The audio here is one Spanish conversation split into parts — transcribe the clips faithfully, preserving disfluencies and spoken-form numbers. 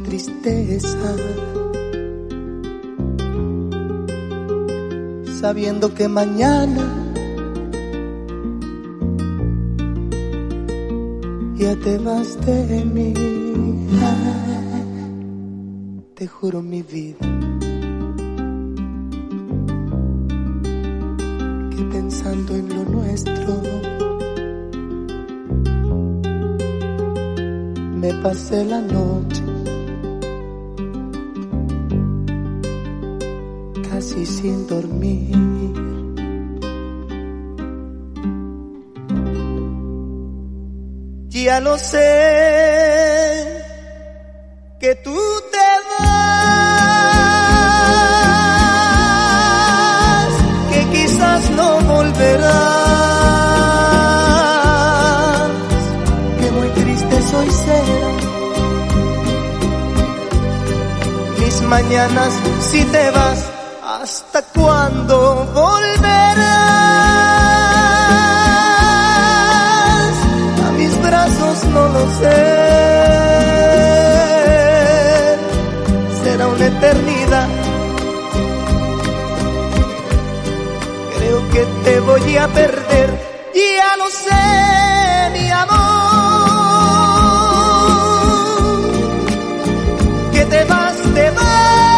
tristeza, sabiendo que mañana ya te vas de mí. Te juro mi vida que pensando en lo nuestro me pasé la noche casi sin dormir. Ya lo sé, que tú te vas, que quizás no volverás, que muy triste soy será. Mis mañanas si te vas, ¿hasta cuándo volverás? A mis brazos no lo sé. Será una eternidad. Creo que te voy a perder. Ya lo sé, mi amor, que te vas, te vas.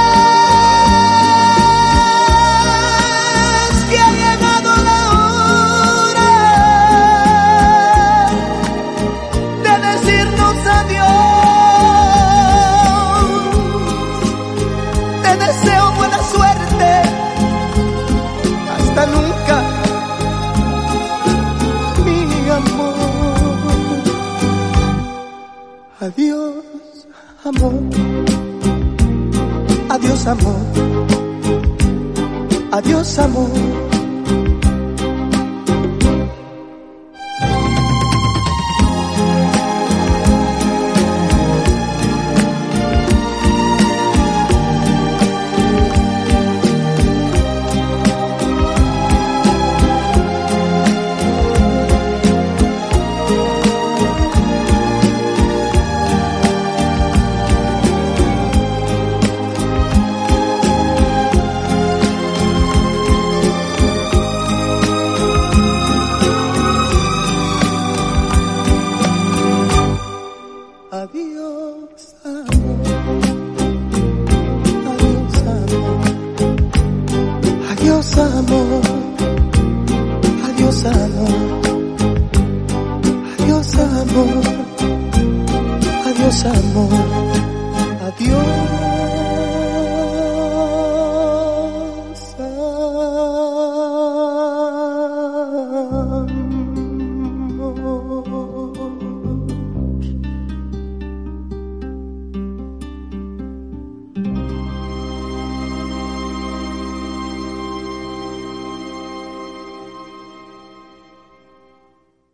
Nunca, mi amor. Adiós, amor. Adiós, amor. Adiós, amor. Adiós, amor. Adiós, amor. Adiós, amor. Adiós, amor. Adiós, amor. Adiós, amor. Adiós.